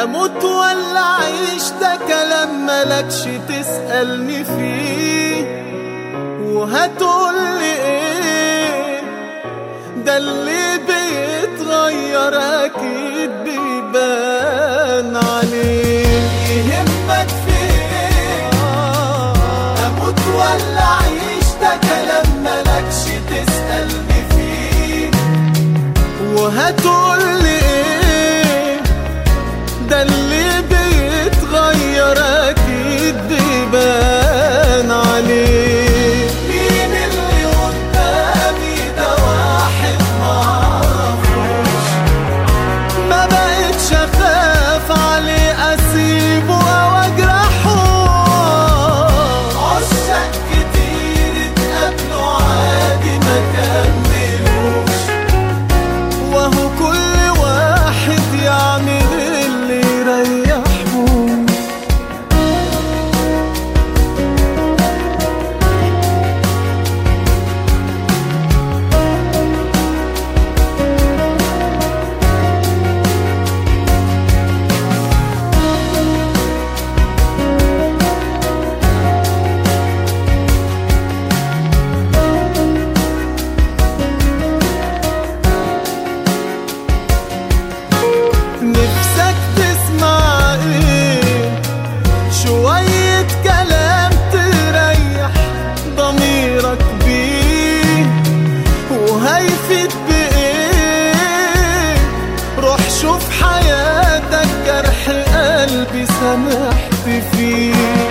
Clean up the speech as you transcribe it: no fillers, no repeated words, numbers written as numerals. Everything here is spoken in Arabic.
اموت ولا اعيش ده كلام ملكش تسألني فيه. وهتقولي ايه؟ ده اللي بيتغير اكيد بيبان عليه. يهمك في ايه؟ اموت ولا اعيش ده كلام ملكش تسألني فيه. وهتقولي ايه؟ ده اللي بيتغير اكيد بيبان عليه. مين اللي قدامي ده؟ واحد معرفوش، ما بقتش اخاف عليه اسيبه او اجرحه. عشاق كتير اتقابلوا عادي ما كملوش، وهو كل واحد يعمل اللي يريحه. نفسك تسمع ايه؟ شوية كلام تريح ضميرك بيه، وهيفيد بايه؟ روح شوف حياتك، جرح قلبي سامحت فيه.